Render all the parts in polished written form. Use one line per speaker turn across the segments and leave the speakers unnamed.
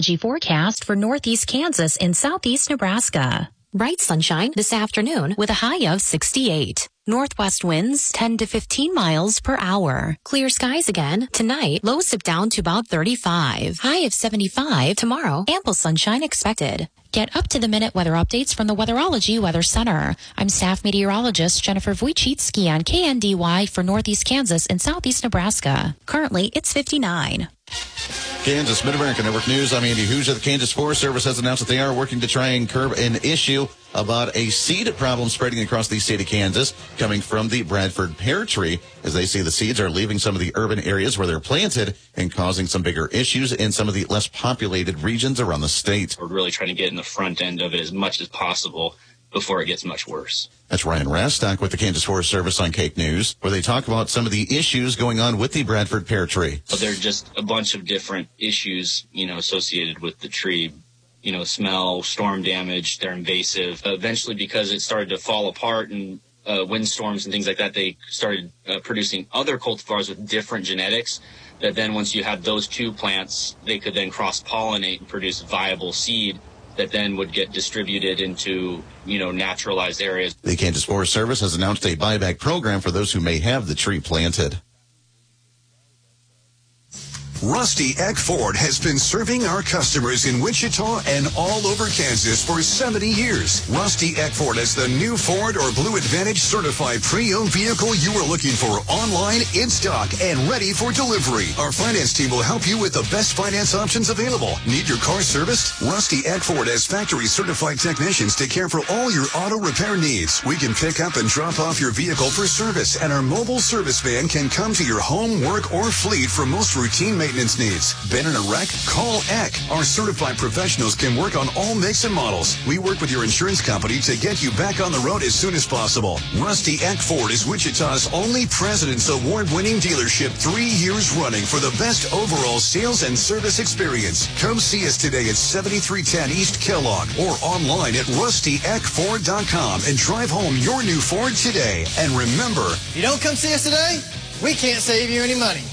Forecast for northeast Kansas and southeast Nebraska. Bright sunshine this afternoon with a high of 68. Northwest winds 10 to 15 miles per hour. Clear skies again tonight. Lows dip down to about 35. High of 75 tomorrow. Ample sunshine expected. Get up-to-the-minute weather updates from the Weatherology Weather Center. I'm staff meteorologist Jennifer Wojcicki on KNDY for northeast Kansas and southeast Nebraska. Currently, it's 59.
Kansas Mid-America Network News. I'm Andy Hoosier. The Kansas Forest Service has announced that they are working to try and curb an issue about a seed problem spreading across the state of Kansas coming from the Bradford pear tree, as they say the seeds are leaving some of the urban areas where they're planted and causing some bigger issues in some of the less populated regions around the state.
We're really trying to get in the front end of it as much as possible before it gets much worse.
That's Ryan Rastock with the Kansas Forest Service on Cake News, where they talk about some of the issues going on with the Bradford pear tree.
So there are just a bunch of different issues, associated with the tree. Smell, storm damage, they're invasive. Eventually, because it started to fall apart and windstorms and things like that, they started producing other cultivars with different genetics that then once you have those two plants, they could then cross-pollinate and produce viable seed that then would get distributed into, naturalized areas.
The Kansas Forest Service has announced a buyback program for those who may have the tree planted.
Rusty Eck Ford has been serving our customers in Wichita and all over Kansas for 70 years. Rusty Eck Ford has the new Ford or Blue Advantage certified pre-owned vehicle you are looking for online, in stock, and ready for delivery. Our finance team will help you with the best finance options available. Need your car serviced? Rusty Eck Ford has factory certified technicians to care for all your auto repair needs. We can pick up and drop off your vehicle for service, and our mobile service van can come to your home, work, or fleet for most routine maintenance needs. Been in a wreck? Call Eck. Our certified professionals can work on all makes and models. We work with your insurance company to get you back on the road as soon as possible. Rusty Eck Ford is Wichita's only President's Award-winning dealership 3 years running for the best overall sales and service experience. Come see us today at 7310 East Kellogg or online at rustyeckford.com and drive home your new Ford today. And remember,
if you don't come see us today, we can't save you any money.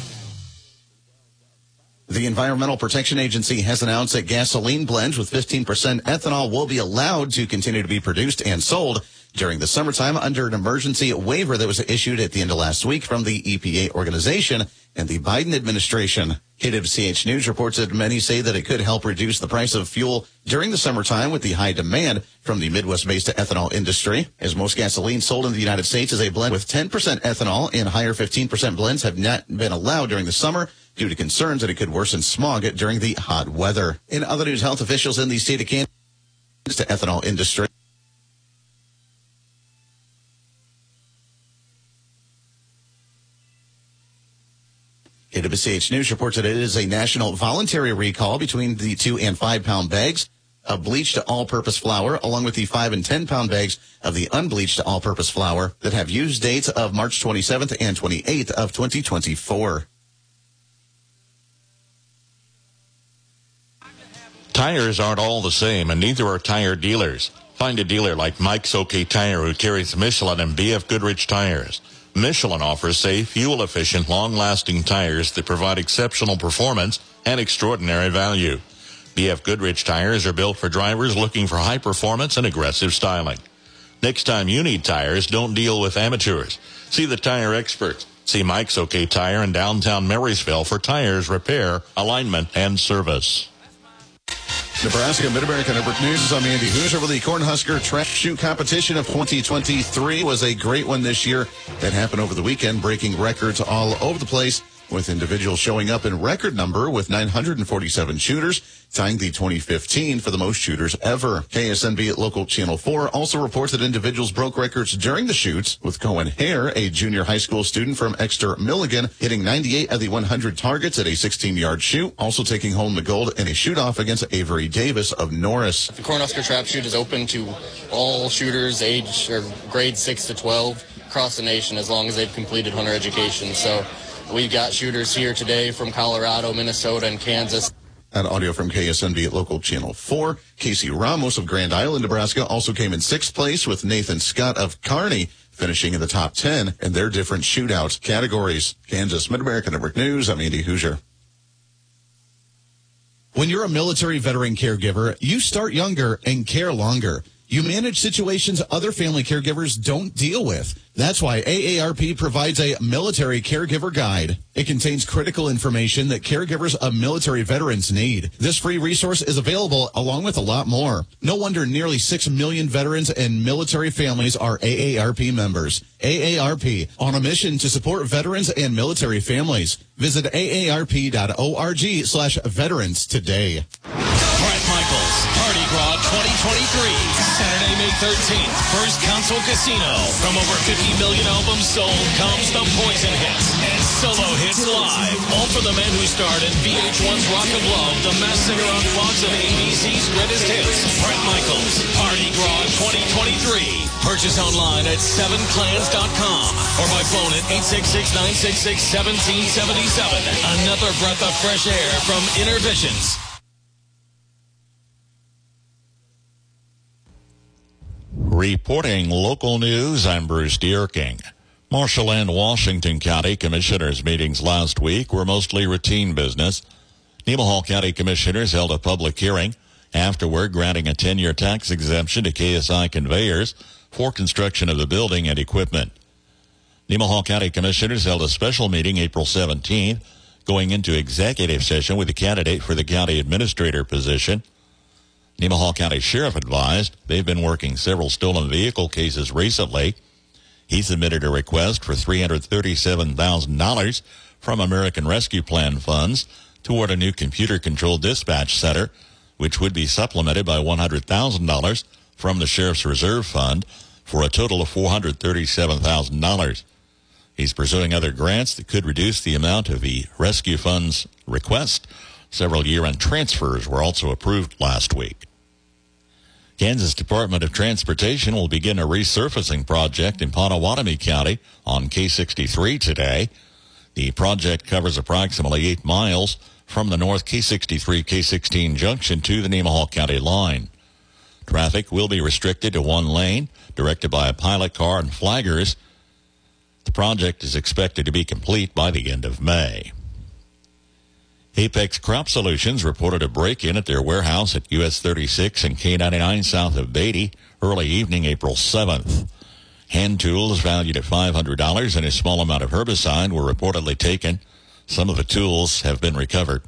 The Environmental Protection Agency has announced that gasoline blends with 15% ethanol will be allowed to continue to be produced and sold during the summertime under an emergency waiver that was issued at the end of last week from the EPA organization and the Biden administration. KWCH News reports that many say that it could help reduce the price of fuel during the summertime with the high demand from the Midwest-based ethanol industry, as most gasoline sold in the United States is a blend with 10% ethanol, and higher 15% blends have not been allowed during the summer due to concerns that it could worsen smog during the hot weather. In other news, health officials in the state of Kansas to ethanol industry. KWCH News reports that it is a national voluntary recall between the 2 and 5 pound bags of bleached all-purpose flour, along with the 5 and 10 pound bags of the unbleached all-purpose flour that have use dates of March 27th and 28th of 2024.
Tires aren't all the same, and neither are tire dealers. Find a dealer like Mike's OK Tire, who carries Michelin and BF Goodrich tires. Michelin offers safe, fuel-efficient, long-lasting tires that provide exceptional performance and extraordinary value. BF Goodrich tires are built for drivers looking for high performance and aggressive styling. Next time you need tires, don't deal with amateurs. See the tire experts. See Mike's OK Tire in downtown Marysville for tires, repair, alignment, and service.
Nebraska Mid-America Network News. I'm Andy Hoosier. With the Cornhusker Track Shoot Competition of 2023 was a great one this year that happened over the weekend, breaking records all over the place, with individuals showing up in record number with 947 shooters, tying the 2015 for the most shooters ever. KSNB Local Channel 4 also reports that individuals broke records during the shoots, with Cohen Hare, a junior high school student from Exeter, Milligan, hitting 98 of the 100 targets at a 16-yard shoot, also taking home the gold in a shoot-off against Avery Davis of Norris.
The Cornhusker Trap Shoot is open to all shooters age or grade 6 to 12 across the nation, as long as they've completed hunter education. So we've got shooters here today from Colorado, Minnesota, and Kansas.
That audio from KSNB Local Channel 4. Casey Ramos of Grand Island, Nebraska, also came in 6th place, with Nathan Scott of Kearney finishing in the top 10 in their different shootout categories. Kansas Mid-America Network News, I'm Andy Hoosier. When you're a military veteran caregiver, you start younger and care longer. You manage situations other family caregivers don't deal with. That's why AARP provides a military caregiver guide. It contains critical information that caregivers of military veterans need. This free resource is available along with a lot more. No wonder nearly 6 million veterans and military families are AARP members. AARP, on a mission to support veterans and military families. Visit aarp.org/veterans today.
Bret Michaels, Mardi Gras 2023, Saturday, May 13th, First Console Casino. From over 50 million albums sold comes the Poison hits and solo hits live. All for the man who starred in VH1's Rock of Love, the Masked Singer on Fox, and ABC's Greatest Hits. Bret Michaels, Mardi Gras 2023. Purchase online at 7clans.com or by phone at 866-966-1777. Another breath of fresh air from Inner Visions.
Reporting local news, I'm Bruce Dierking. Marshall and Washington County Commissioners' meetings last week were mostly routine business. Nemaha County Commissioners held a public hearing afterward, granting a 10-year tax exemption to KSI Conveyors for construction of the building and equipment. Nemaha County Commissioners held a special meeting April 17th, going into executive session with the candidate for the county administrator position. Nemaha County Sheriff advised they've been working several stolen vehicle cases recently. He submitted a request for $337,000 from American Rescue Plan funds toward a new computer-controlled dispatch center, which would be supplemented by $100,000 from the Sheriff's Reserve Fund for a total of $437,000. He's pursuing other grants that could reduce the amount of the rescue fund's request. Several year-end transfers were also approved last week. Kansas Department of Transportation will begin a resurfacing project in Pottawatomie County on K63 today. The project covers approximately 8 miles from the north K63-K16 junction to the Nemaha County line. Traffic will be restricted to one lane, directed by a pilot car and flaggers. The project is expected to be complete by the end of May. Apex Crop Solutions reported a break-in at their warehouse at US 36 and K99 south of Beatty early evening, April 7th. Hand tools valued at $500 and a small amount of herbicide were reportedly taken. Some of the tools have been recovered.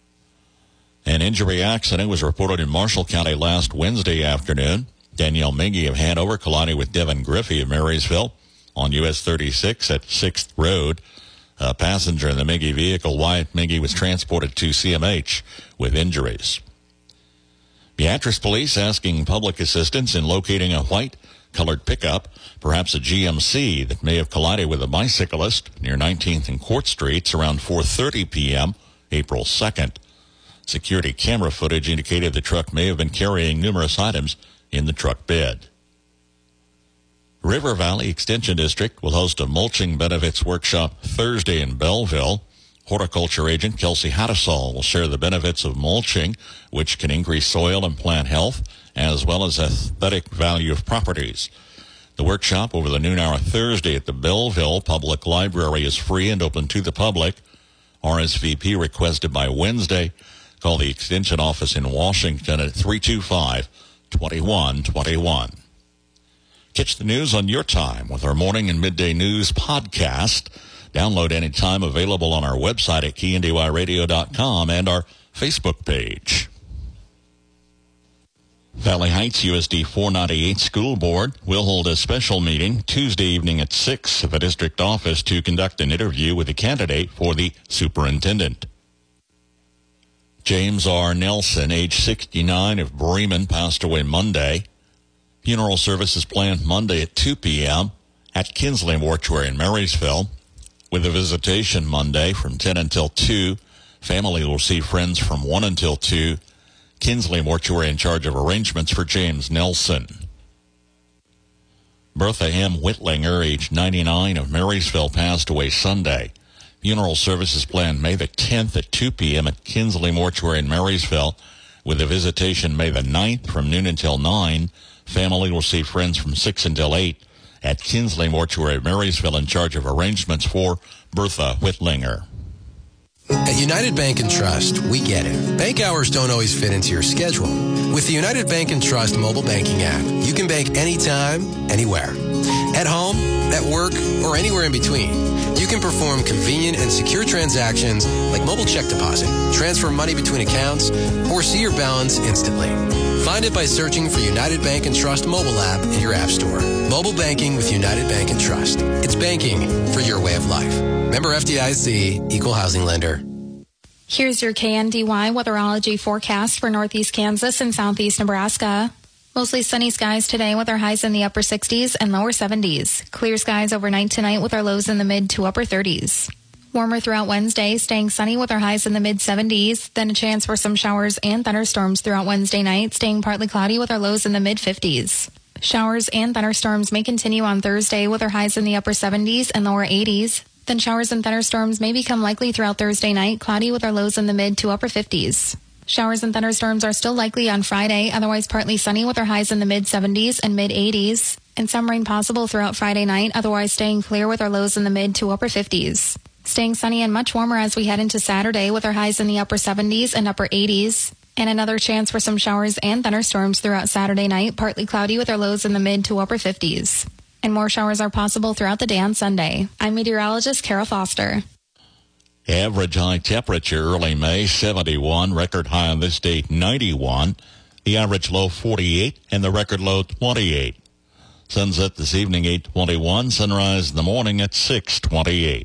An injury accident was reported in Marshall County last Wednesday afternoon. Danielle Mingy of Hanover collided with Devin Griffey of Marysville on US 36 at 6th Road. A passenger in the Mingy vehicle, Wyatt Mingy, was transported to CMH with injuries. Beatrice police asking public assistance in locating a white-colored pickup, perhaps a GMC, that may have collided with a bicyclist near 19th and Court Streets around 4:30 p.m., April 2nd. Security camera footage indicated the truck may have been carrying numerous items in the truck bed. River Valley Extension District will host a mulching benefits workshop Thursday in Belleville. Horticulture agent Kelsey Hattasol will share the benefits of mulching, which can increase soil and plant health, as well as aesthetic value of properties. The workshop over the noon hour Thursday at the Belleville Public Library is free and open to the public. RSVP requested by Wednesday. Call the Extension office in Washington at 325-2121. Catch the news on your time with our morning and midday news podcast. Download anytime, available on our website at KNDYradio.com and our Facebook page. Valley Heights USD 498 School Board will hold a special meeting Tuesday evening at 6 at the district office to conduct an interview with the candidate for the superintendent. James R. Nelson, age 69, of Bremen, passed away Monday. Funeral services planned Monday at 2 p.m. at Kinsley Mortuary in Marysville. With a visitation Monday from 10 until 2. Family will see friends from 1 until 2. Kinsley Mortuary in charge of arrangements for James Nelson. Bertha M. Whitlinger, age 99, of Marysville, passed away Sunday. Funeral services planned May the 10th at 2 p.m. at Kinsley Mortuary in Marysville. With a visitation May the 9th from noon until 9. Family will see friends from 6 until 8 at Kinsley Mortuary, Marysville, in charge of arrangements for Bertha Whitlinger.
At United Bank and Trust, we get it. Bank hours don't always fit into your schedule. With the United Bank and Trust mobile banking app, you can bank anytime, anywhere. At home, at work, or anywhere in between. You can perform convenient and secure transactions like mobile check deposit, transfer money between accounts, or see your balance instantly. Find it by searching for United Bank and Trust mobile app in your app store. Mobile banking with United Bank and Trust. It's banking for your way of life. Member FDIC, Equal Housing Lender.
Here's your KNDY weatherology forecast for northeast Kansas and southeast Nebraska. Mostly sunny skies today with our highs in the upper 60s and lower 70s. Clear skies overnight tonight with our lows in the mid to upper 30s. Warmer throughout Wednesday, staying sunny with our highs in the mid 70s. Then a chance for some showers and thunderstorms throughout Wednesday night, staying partly cloudy with our lows in the mid 50s. Showers and thunderstorms may continue on Thursday with our highs in the upper 70s and lower 80s. Then showers and thunderstorms may become likely throughout Thursday night, cloudy with our lows in the mid to upper 50s. Showers and thunderstorms are still likely on Friday, otherwise partly sunny with our highs in the mid 70s and mid 80s. And some rain possible throughout Friday night, otherwise staying clear with our lows in the mid to upper 50s. Staying sunny and much warmer as we head into Saturday with our highs in the upper 70s and upper 80s. And another chance for some showers and thunderstorms throughout Saturday night, partly cloudy with our lows in the mid to upper 50s. And more showers are possible throughout the day on Sunday. I'm meteorologist Kara Foster.
Average high temperature early May, 71. Record high on this date, 91. The average low, 48. And the record low, 28. Sunset this evening, 8:21. Sunrise in the morning at 6:28.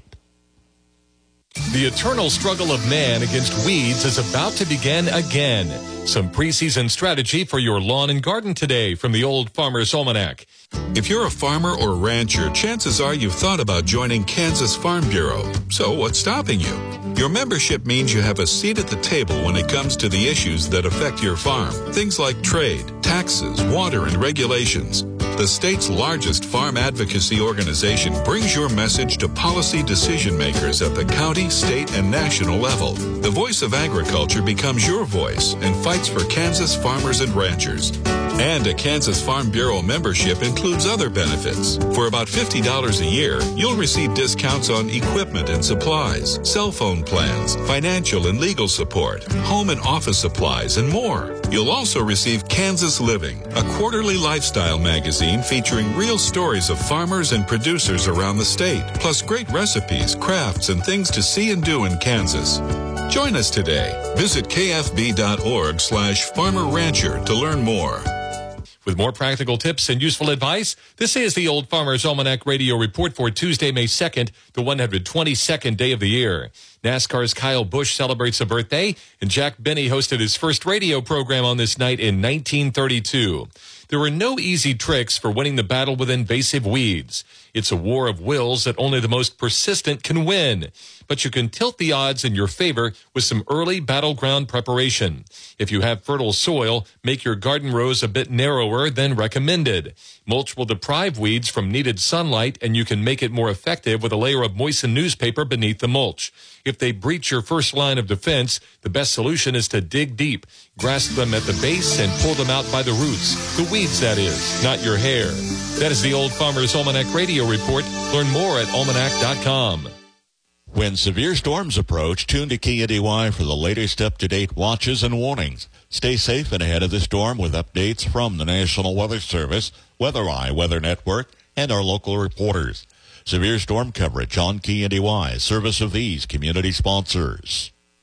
The eternal struggle of man against weeds is about to begin again. Some preseason strategy for your lawn and garden today from the Old Farmer's Almanac.
If you're a farmer or rancher, chances are you've thought about joining Kansas Farm Bureau. So what's stopping you? Your membership means you have a seat at the table when it comes to the issues that affect your farm. Things like trade, taxes, water, and regulations. The state's largest farm advocacy organization brings your message to policy decision makers at the county, state, and national level. The voice of agriculture becomes your voice and fights for Kansas farmers and ranchers. And a Kansas Farm Bureau membership includes other benefits. For about $50 a year, you'll receive discounts on equipment and supplies, cell phone plans, financial and legal support, home and office supplies, and more. You'll also receive Kansas Living, a quarterly lifestyle magazine featuring real stories of farmers and producers around the state, plus great recipes, crafts, and things to see and do in Kansas. Join us today. Visit kfb.org/Farmer Rancher to learn more.
With more practical tips and useful advice, this is the Old Farmer's Almanac Radio Report for Tuesday, May 2nd, the 122nd day of the year. NASCAR's Kyle Busch celebrates a birthday, and Jack Benny hosted his first radio program on this night in 1932. There are no easy tricks for winning the battle with invasive weeds. It's a war of wills that only the most persistent can win. But you can tilt the odds in your favor with some early battleground preparation. If you have fertile soil, make your garden rows a bit narrower than recommended. Mulch will deprive weeds from needed sunlight, and you can make it more effective with a layer of moistened newspaper beneath the mulch. If they breach your first line of defense, the best solution is to dig deep. Grasp them at the base and pull them out by the roots. The weeds, that is, not your hair. That is the Old Farmer's Almanac Radio Report. Learn more at almanac.com.
When severe storms approach, tune to KNDY for the latest up-to-date watches and warnings. Stay safe and ahead of the storm with updates from the National Weather Service, Weather Eye Weather Network, and our local reporters. Severe storm coverage on KNDY, service of these community sponsors.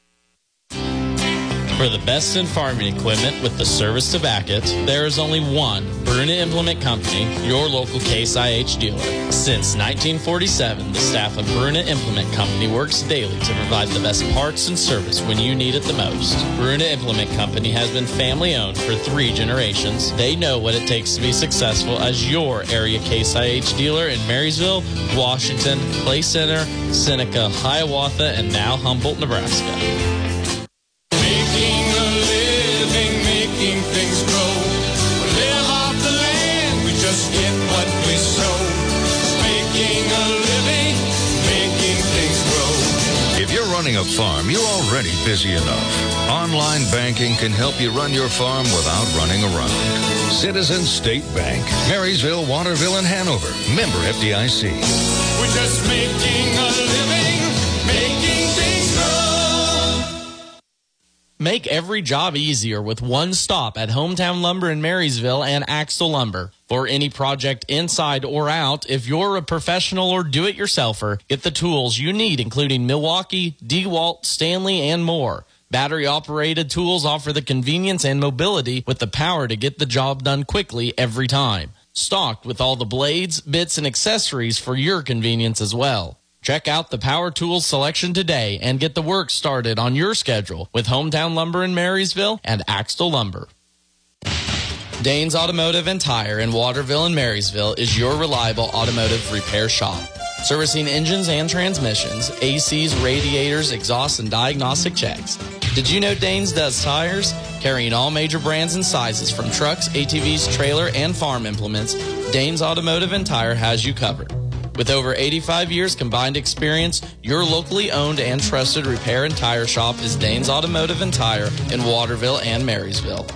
For the best in farming equipment with the service of Ackett, there is only one Bruna Implement Company, your local Case IH dealer. Since 1947, the staff of Bruna Implement Company works daily to provide the best parts and service when you need it the most. Bruna Implement Company has been family-owned for 3 generations. They know what it takes to be successful as your area Case IH dealer in Marysville, Washington, Clay Center, Seneca, Hiawatha, and now Humboldt, Nebraska.
Making a living, making things grow. We live off the land, we just get what we sow. Making a living, making things grow.
If you're running a farm, you're already busy enough. Online banking can help you run your farm without running around. Citizens State Bank, Marysville, Waterville, and Hanover. Member FDIC.
We're just making a living, making things grow.
Make every job easier with one stop at Hometown Lumber in Marysville and Axtell Lumber. For any project inside or out, if you're a professional or do-it-yourselfer, get the tools you need, including Milwaukee, DeWalt, Stanley, and more. Battery-operated tools offer the convenience and mobility with the power to get the job done quickly every time. Stocked with all the blades, bits, and accessories for your convenience as well. Check out the power tools selection today and get the work started on your schedule with Hometown Lumber in Marysville and Axtell Lumber. Danes Automotive and Tire in Waterville and Marysville is your reliable automotive repair shop. Servicing engines and transmissions, ACs, radiators, exhausts, and diagnostic checks. Did you know Danes does tires? Carrying all major brands and sizes from trucks, ATVs, trailer, and farm implements, Danes Automotive and Tire has you covered. With over 85 years combined experience, your locally owned and trusted repair and tire shop is Danes Automotive and Tire in Waterville and Marysville.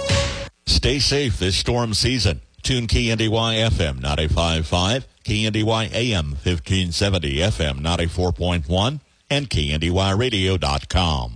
Stay safe this storm season. Tune KNDY FM 95.5, KNDY AM 1570, FM 94.1, and KNDYradio.com.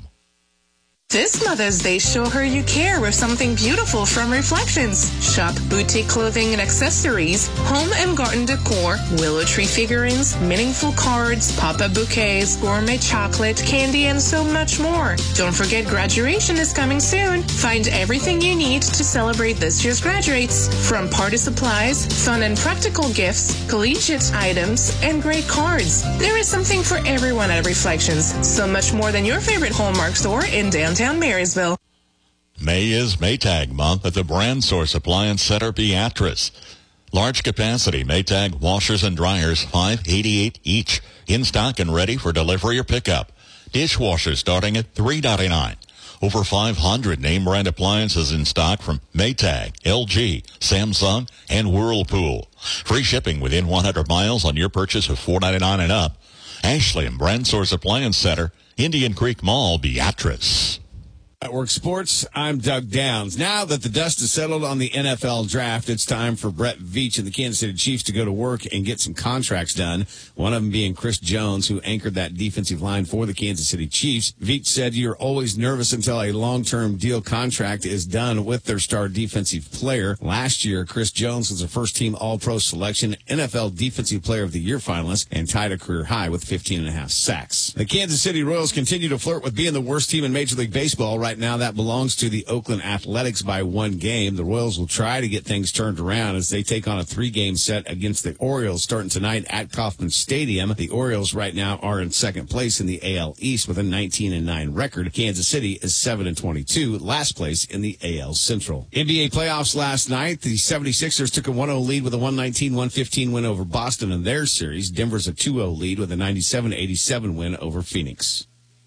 This Mother's Day, show her you care with something beautiful from Reflections. Shop boutique clothing and accessories, home and garden decor, willow tree figurines, meaningful cards, pop-up bouquets, gourmet chocolate, candy, and so much more. Don't forget graduation is coming soon. Find everything you need to celebrate this year's graduates. From party supplies, fun and practical gifts, collegiate items, and great cards. There is something for everyone at Reflections. So much more than your favorite Hallmark store in downtown Marysville.
May is Maytag month at the Brand Source Appliance Center, Beatrice. Large capacity Maytag washers and dryers, $5.88 each, in stock and ready for delivery or pickup. Dishwashers starting at $3.99. Over 500 name brand appliances in stock from Maytag, LG, Samsung, and Whirlpool. Free shipping within 100 miles on your purchase of $4.99 and up. Ashley and Brand Source Appliance Center, Indian Creek Mall, Beatrice.
Network Sports, I'm Doug Downs. Now that the dust has settled on the NFL draft, it's time for Brett Veach and the Kansas City Chiefs to go to work and get some contracts done. One of them being Chris Jones, who anchored that defensive line for the Kansas City Chiefs. Veach said you're always nervous until a long-term deal contract is done with their star defensive player. Last year, Chris Jones was a first-team All-Pro selection, NFL Defensive Player of the Year finalist, and tied a career high with 15.5 sacks. The Kansas City Royals continue to flirt with being the worst team in Major League Baseball right now. That belongs to the Oakland Athletics by one game. The Royals will try to get things turned around as they take on a 3-game set against the Orioles starting tonight at Kauffman Stadium. The Orioles right now are in second place in the AL East with a 19-9 record. Kansas City is 7-22, last place in the AL Central. NBA playoffs last night. The 76ers took a 1-0 lead with a 119-115 win over Boston in their series. Denver's a 2-0 lead with a 97-87 win over Phoenix.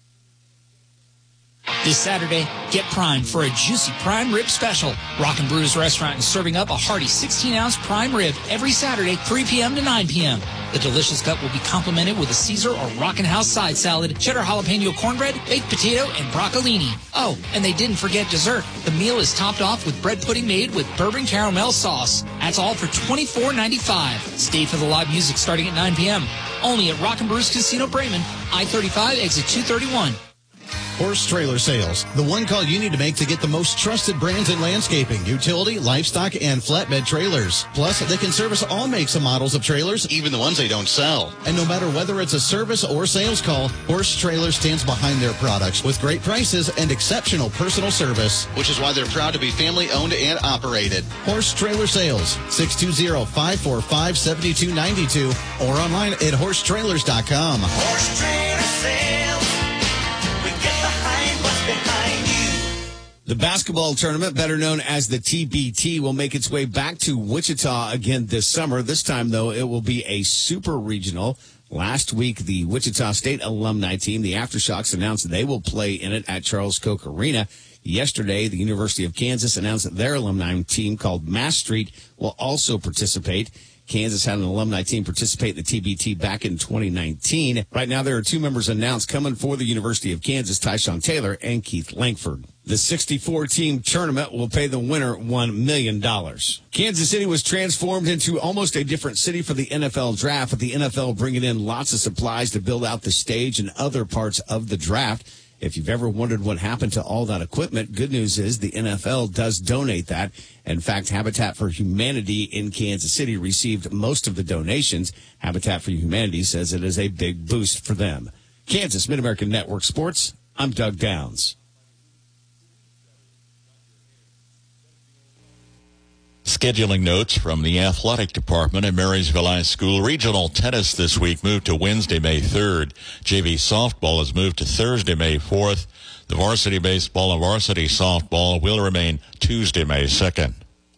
This Saturday, get primed for a juicy prime rib special. Rockin' Brews Restaurant is serving up a hearty 16-ounce prime rib every Saturday, 3 p.m. to 9 p.m. The delicious cut will be complemented with a Caesar or Rockin' House side salad, cheddar jalapeno cornbread, baked potato, and broccolini. Oh, and they didn't forget dessert. The meal is topped off with bread pudding made with bourbon caramel sauce. That's all for $24.95. Stay for the live music starting at 9 p.m. Only at Rockin' Brews Casino Bremen, I-35, exit 231.
Horse Trailer Sales, the one call you need to make to get the most trusted brands in landscaping, utility, livestock, and flatbed trailers. Plus, they can service all makes and models of trailers,
even the ones they don't sell.
And no matter whether it's a service or sales call, Horse Trailer stands behind their products with great prices and exceptional personal service.
Which is why they're proud to be family-owned and operated.
Horse Trailer Sales, 620-545-7292, or online at horsetrailers.com.
Horse Trailer Sales.
The basketball tournament, better known as the TBT, will make its way back to Wichita again this summer. This time, though, it will be a super regional. Last week, the Wichita State alumni team, the Aftershocks, announced they will play in it at Charles Koch Arena. Yesterday, the University of Kansas announced that their alumni team, called Mass Street, will also participate. Kansas had an alumni team participate in the TBT back in 2019. Right now, there are two members announced coming for the University of Kansas, Tyshawn Taylor and Keith Langford. The 64-team tournament will pay the winner $1 million. Kansas City was transformed into almost a different city for the NFL draft, with the NFL bringing in lots of supplies to build out the stage and other parts of the draft. If you've ever wondered what happened to all that equipment, good news is the NFL does donate that. In fact, Habitat for Humanity in Kansas City received most of the donations. Habitat for Humanity says it is a big boost for them. Kansas Mid-American Network Sports, I'm Doug Downs.
Scheduling notes from the athletic department at Marysville High School. Regional tennis this week moved to Wednesday, May 3rd. JV softball has moved to Thursday, May 4th. The varsity baseball and varsity softball will remain Tuesday, May 2nd.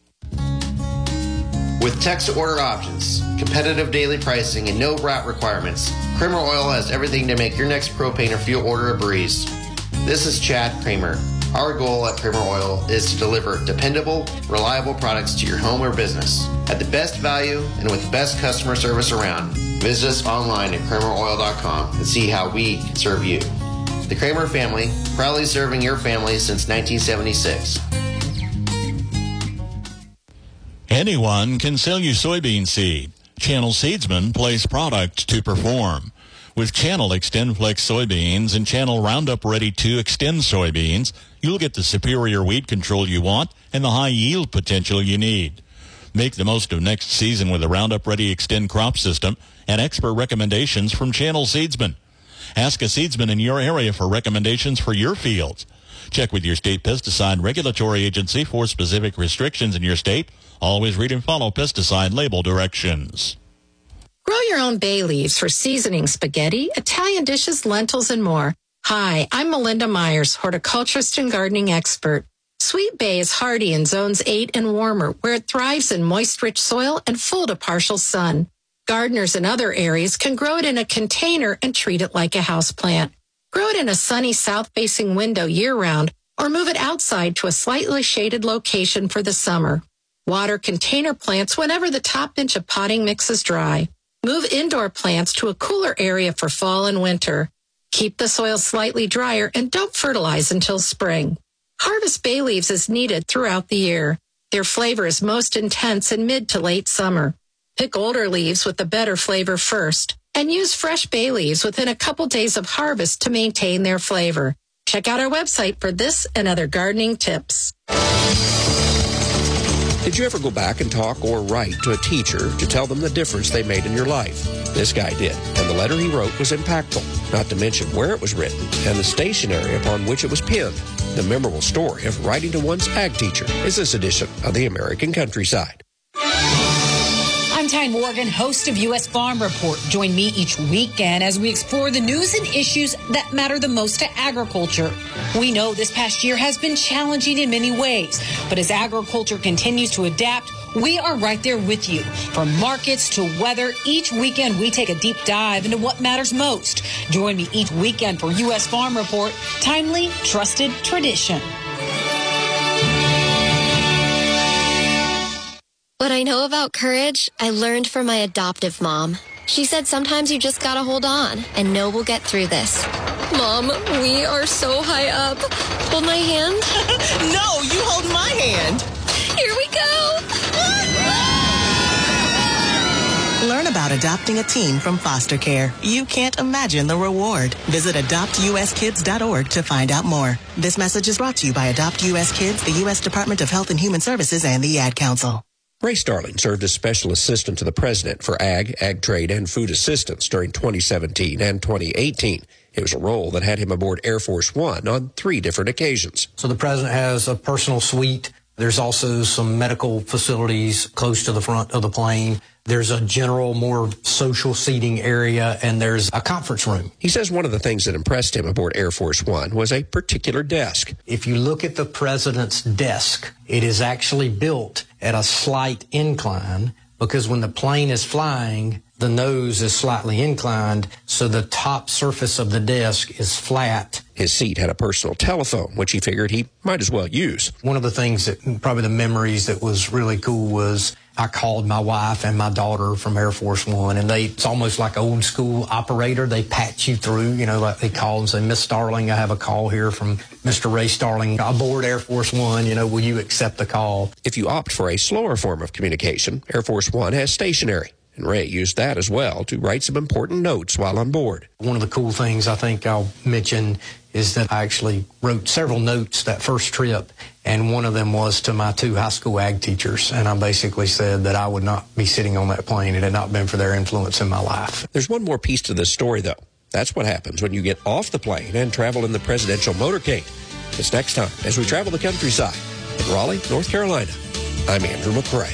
With text-to-order options, competitive daily pricing, and no route requirements, Kramer Oil has everything to make your next propane or fuel order a breeze. This is Chad Kramer. Our goal at Kramer Oil is to deliver dependable, reliable products to your home or business at the best value and with the best customer service around. Visit us online at KramerOil.com and see how we can serve you. The Kramer family, proudly serving your family since 1976.
Anyone can sell you soybean seed. Channel Seedsman place product to perform. With Channel XtendFlex soybeans and Channel Roundup Ready 2 Xtend soybeans, you'll get the superior weed control you want and the high yield potential you need. Make the most of next season with the Roundup Ready Xtend crop system and expert recommendations from Channel Seedsman. Ask a seedsman in your area for recommendations for your fields. Check with your state pesticide regulatory agency for specific restrictions in your state. Always read and follow pesticide label directions.
Grow your own bay leaves for seasoning spaghetti, Italian dishes, lentils, and more. Hi, I'm Melinda Myers, horticulturist and gardening expert. Sweet bay is hardy in zones 8 and warmer, where it thrives in moist-rich soil and full to partial sun. Gardeners in other areas can grow it in a container and treat it like a houseplant. Grow it in a sunny south-facing window year-round, or move it outside to a slightly shaded location for the summer. Water container plants whenever the top inch of potting mix is dry. Move indoor plants to a cooler area for fall and winter. Keep the soil slightly drier and don't fertilize until spring. Harvest bay leaves as needed throughout the year. Their flavor is most intense in mid to late summer. Pick older leaves with the better flavor first, and use fresh bay leaves within a couple days of harvest to maintain their flavor. Check out our website for this and other gardening tips.
Did you ever go back and talk or write to a teacher to tell them the difference they made in your life? This guy did, and the letter he wrote was impactful, not to mention where it was written and the stationery upon which it was penned. The memorable story of writing to one's ag teacher is this edition of the American Countryside.
I'm Tyne Morgan, host of U.S. Farm Report. Join me each weekend as we explore the news and issues that matter the most to agriculture. We know this past year has been challenging in many ways, but as agriculture continues to adapt, we are right there with you. From markets to weather, each weekend we take a deep dive into what matters most. Join me each weekend for U.S. Farm Report, timely, trusted tradition.
What I know about courage, I learned from my adoptive mom. She said sometimes you just gotta hold on and know we'll get through this. Mom, we are so high up. Hold my hand.
No, you hold my hand.
Here we go.
Learn about adopting a teen from foster care. You can't imagine the reward. Visit adoptuskids.org to find out more. This message is brought to you by Adopt U.S. Kids, the U.S. Department of Health and Human Services, and the Ad Council.
Ray Starling served as Special Assistant to the President for Ag Trade, and Food Assistance during 2017 and 2018. It was a role that had him aboard Air Force One on 3 different occasions.
So the President has a personal suite. There's also some medical facilities close to the front of the plane. There's a general, more social seating area, and there's a conference room.
He says one of the things that impressed him aboard Air Force One was a particular desk.
If you look at the President's desk, it is actually built at a slight incline because when the plane is flying, the nose is slightly inclined, so the top surface of the desk is flat.
His seat had a personal telephone, which he figured he might as well use.
One of the things that probably the memories that was really cool was I called my wife and my daughter from Air Force One, and it's almost like old school operator. They patch you through, like they call and say, Miss Starling, I have a call here from Mr. Ray Starling aboard Air Force One. Will you accept the call?
If you opt for a slower form of communication, Air Force One has stationery. And Ray used that as well to write some important notes while on board.
One of the cool things I think I'll mention is that I actually wrote several notes that first trip, and one of them was to my 2 high school ag teachers, and I basically said that I would not be sitting on that plane. It had not been for their influence in my life.
There's one more piece to this story, though. That's what happens when you get off the plane and travel in the presidential motorcade. It's next time as we travel the countryside in Raleigh, North Carolina. I'm Andrew McCrae.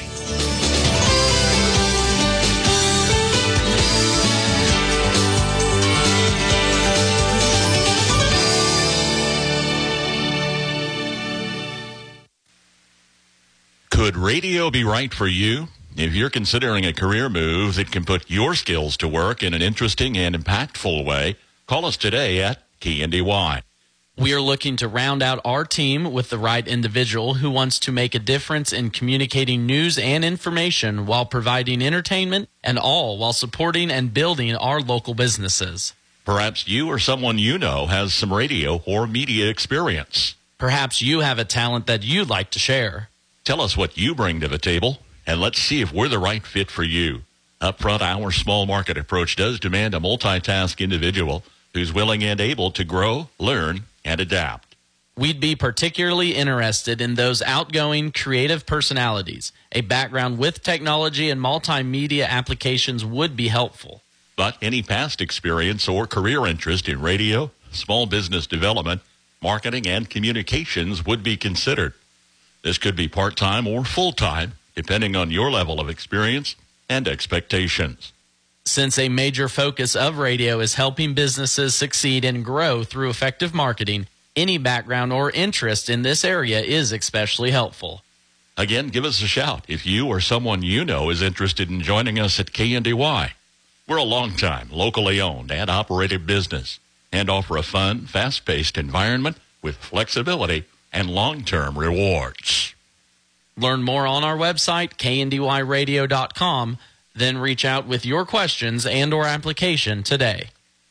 Could radio be right for you? If you're considering a career move that can put your skills to work in an interesting and impactful way, call us today at KNDY.
We are looking to round out our team with the right individual who wants to make a difference in communicating news and information while providing entertainment, and all while supporting and building our local businesses.
Perhaps you or someone you know has some radio or media experience.
Perhaps you have a talent that you'd like to share.
Tell us what you bring to the table, and let's see if we're the right fit for you. Up front, our small market approach does demand a multitask individual who's willing and able to grow, learn, and adapt.
We'd be particularly interested in those outgoing, creative personalities. A background with technology and multimedia applications would be helpful.
But any past experience or career interest in radio, small business development, marketing, and communications would be considered. This could be part-time or full-time, depending on your level of experience and expectations.
Since a major focus of radio is helping businesses succeed and grow through effective marketing, any background or interest in this area is especially helpful.
Again, give us a shout if you or someone you know is interested in joining us at KNDY. We're a long-time, locally owned and operated business and offer a fun, fast-paced environment with flexibility and long-term rewards.
Learn more on our website, kndyradio.com, then reach out with your questions and or application today.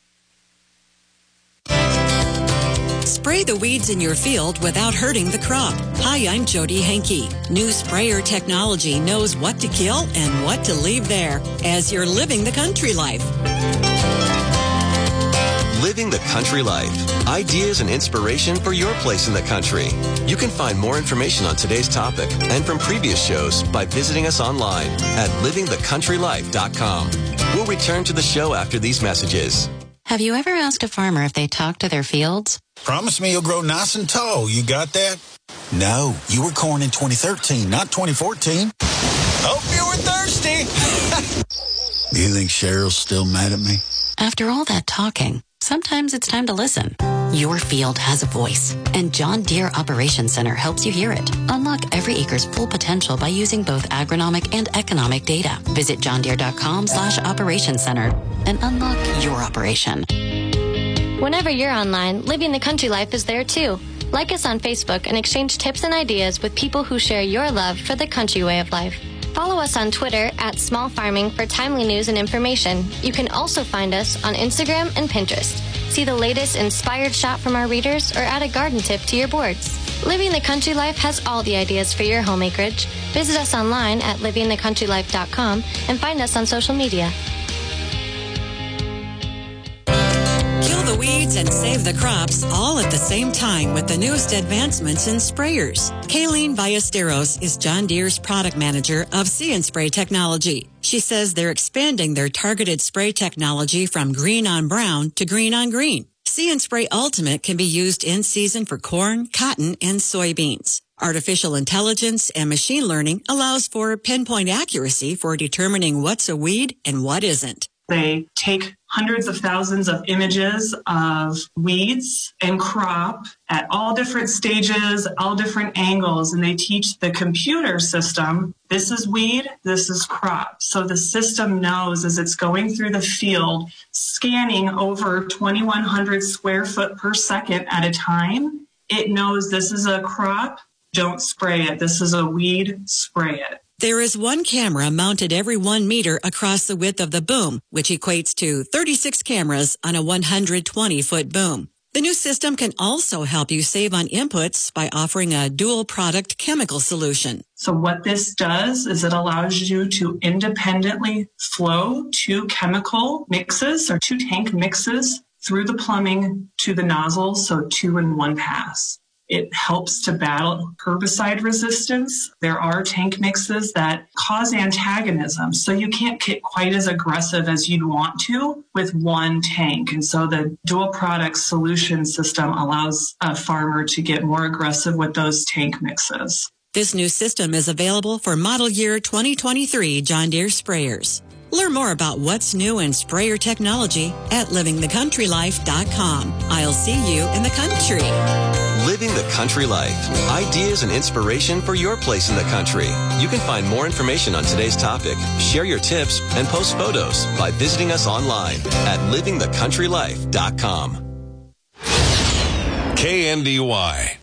Spray the weeds in your field without hurting the crop. Hi, I'm Jody Henke. New sprayer technology knows what to kill and what to leave there as you're living the country life.
Living the country life. Ideas and inspiration for your place in the country. You can find more information on today's topic and from previous shows by visiting us online at livingthecountrylife.com. We'll return to the show after these messages.
Have you ever asked a farmer if they talk to their fields?
Promise me you'll grow nice and tall. You got that? No, you were corn in 2013, not 2014. Hope you were thirsty. You think Cheryl's still mad at me?
After all that talking, sometimes it's time to listen. Your field has a voice, and John Deere Operations Center helps you hear it. Unlock every acre's full potential by using both agronomic and economic data. Visit johndeere.com/operations center and unlock your operation.
Whenever you're online, Living the Country Life is there too. Like us on Facebook and exchange tips and ideas with people who share your love for the country way of life. Follow us on Twitter at Small Farming for timely news and information. You can also find us on Instagram and Pinterest. See the latest inspired shot from our readers or add a garden tip to your boards. Living the Country Life has all the ideas for your home acreage. Visit us online at livingthecountrylife.com and find us on social media.
Kill the weeds and save the crops all at the same time with the newest advancements in sprayers. Kayleen Ballesteros is John Deere's product manager of See & Spray Technology. She says they're expanding their targeted spray technology from green on brown to green on green. See & Spray Ultimate can be used in season for corn, cotton, and soybeans. Artificial intelligence and machine learning allows for pinpoint accuracy for determining what's a weed and what isn't.
They take hundreds of thousands of images of weeds and crop at all different stages, all different angles, and they teach the computer system, this is weed, this is crop. So the system knows as it's going through the field, scanning over 2,100 square foot per second at a time, it knows this is a crop, don't spray it. This is a weed, spray it.
There is one camera mounted every 1 meter across the width of the boom, which equates to 36 cameras on a 120-foot boom. The new system can also help you save on inputs by offering a dual product chemical solution.
So what this does is it allows you to independently flow 2 chemical mixes or 2 tank mixes through the plumbing to the nozzle, so 2-in-1 pass. It helps to battle herbicide resistance. There are tank mixes that cause antagonism, so you can't get quite as aggressive as you'd want to with one tank. And so the dual product solution system allows a farmer to get more aggressive with those tank mixes.
This new system is available for model year 2023 John Deere sprayers. Learn more about what's new in sprayer technology at livingthecountrylife.com. I'll see you in the country.
Living the Country Life. Ideas and inspiration for your place in the country. You can find more information on today's topic, share your tips, and post photos by visiting us online at livingthecountrylife.com.
KNDY.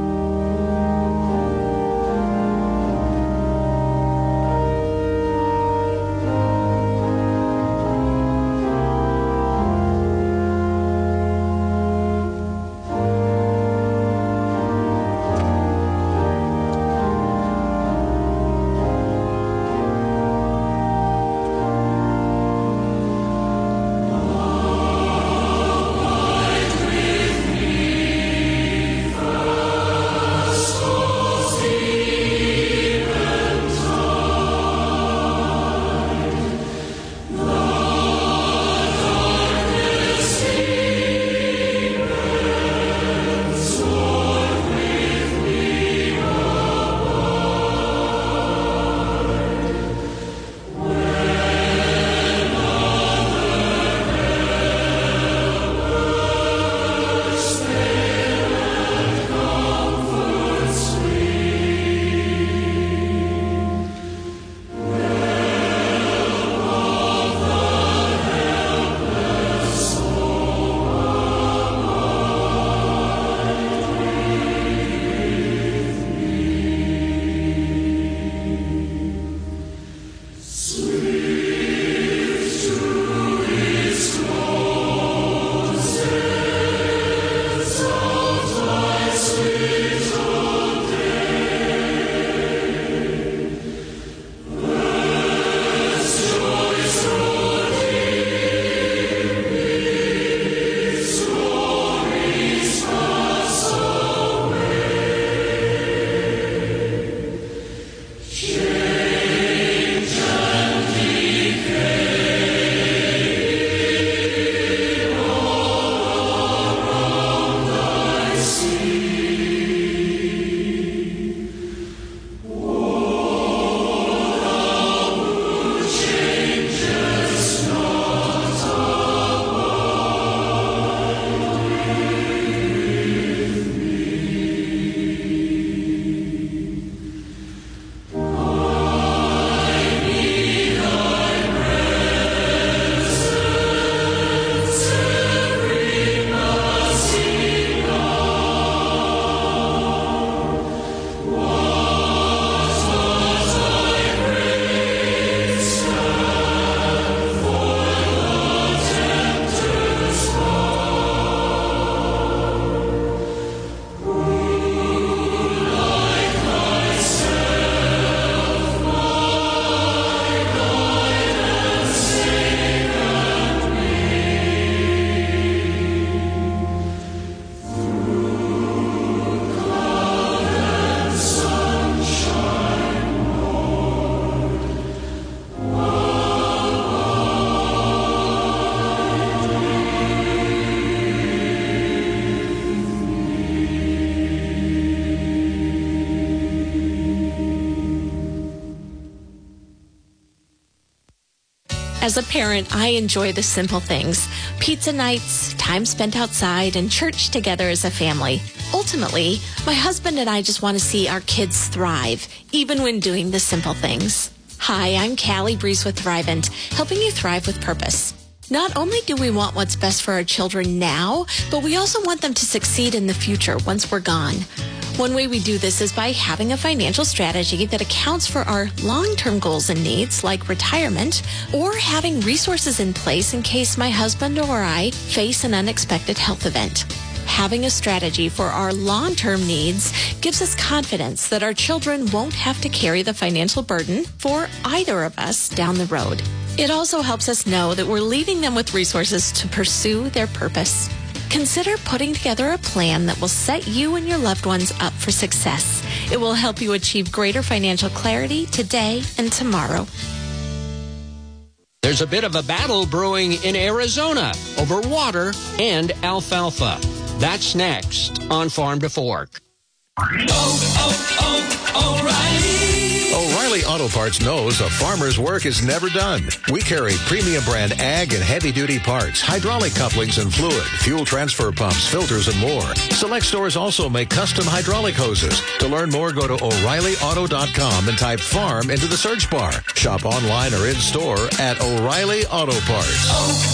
As a parent, I enjoy the simple things. Pizza nights, time spent outside, and church together as a family. Ultimately, my husband and I just want to see our kids thrive, even when doing the simple things. Hi, I'm Callie Breeze with Thrivent, helping you thrive with purpose. Not only do we want what's best for our children now, but we also want them to succeed in the future once we're gone. One way we do this is by having a financial strategy that accounts for our long-term goals and needs, like retirement, or having resources in place in case my husband or I face an unexpected health event. Having a strategy for our long-term needs gives us confidence that our children won't have to carry the financial burden for either of us down the road. It also helps us know that we're leaving them with resources to pursue their purpose. Consider putting together a plan that will set you and your loved ones up for success. It will help you achieve greater financial clarity today and tomorrow.
There's a bit of a battle brewing in Arizona over water and alfalfa. That's next on Farm to Fork.
O'Reilly Auto Parts knows a farmer's work is never done. We carry premium brand ag and heavy-duty parts, hydraulic couplings and fluid, fuel transfer pumps, filters, and more. Select stores also make custom hydraulic hoses. To learn more, go to O'ReillyAuto.com and type farm into the search bar. Shop online or in-store at O'Reilly Auto Parts.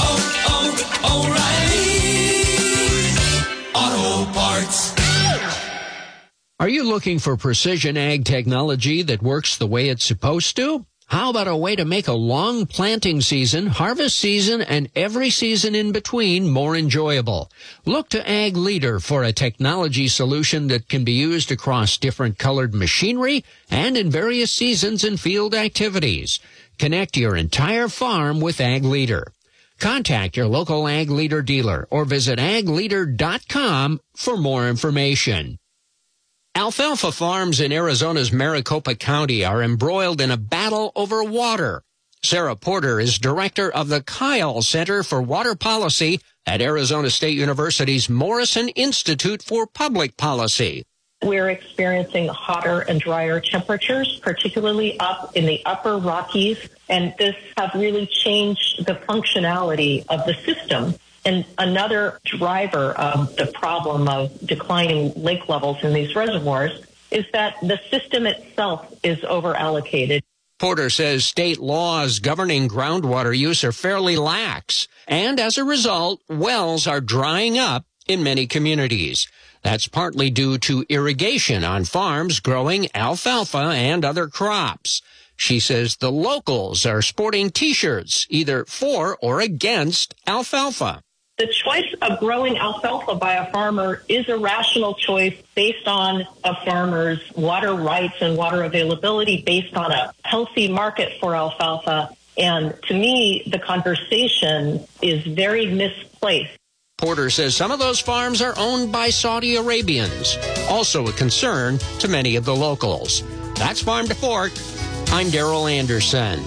O'Reilly Auto Parts.
Are you looking for precision ag technology that works the way it's supposed to? How about a way to make a long planting season, harvest season, and every season in between more enjoyable? Look to Ag Leader for a technology solution that can be used across different colored machinery and in various seasons and field activities. Connect your entire farm with Ag Leader. Contact your local Ag Leader dealer or visit agleader.com for more information. Alfalfa farms in Arizona's Maricopa County are embroiled in a battle over water. Sarah Porter is director of the Kyle Center for Water Policy at Arizona State University's Morrison Institute for Public Policy.
We're experiencing hotter and drier temperatures, particularly up in the upper Rockies, and this has really changed the functionality of the system. And another driver of the problem of declining lake levels in these reservoirs is that the system itself is over-allocated.
Porter says state laws governing groundwater use are fairly lax, and as a result, wells are drying up in many communities. That's partly due to irrigation on farms growing alfalfa and other crops. She says the locals are sporting T-shirts either for or against alfalfa.
The choice of growing alfalfa by a farmer is a rational choice based on a farmer's water rights and water availability, based on a healthy market for alfalfa. And to me, the conversation is very misplaced.
Porter says some of those farms are owned by Saudi Arabians, also a concern to many of the locals. That's Farm to Fork. I'm Daryl Anderson.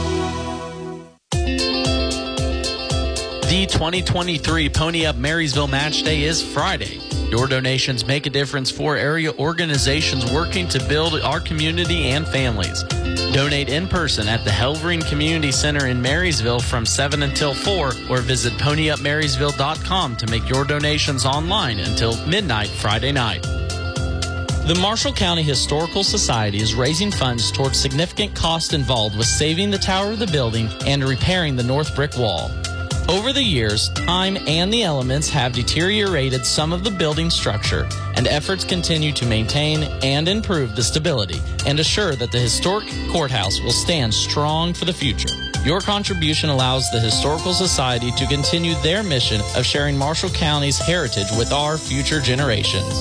The 2023 Pony Up Marysville Match Day is Friday. Your donations make a difference for area organizations working to build our community and families. Donate in person at the Helverine Community Center in Marysville from 7 until 4 or visit ponyupmarysville.com to make your donations online until midnight Friday night. The Marshall County Historical Society is raising funds towards significant cost involved with saving the tower of the building and repairing the north brick wall. Over the years, time and the elements have deteriorated some of the building structure, and efforts continue to maintain and improve the stability and assure that the historic courthouse will stand strong for the future. Your contribution allows the Historical Society to continue their mission of sharing Marshall County's heritage with our future generations.